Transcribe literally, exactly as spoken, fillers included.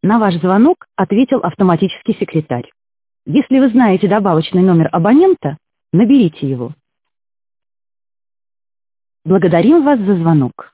На ваш звонок ответил автоматический секретарь. Если вы знаете добавочный номер абонента, наберите его. Благодарим вас за звонок.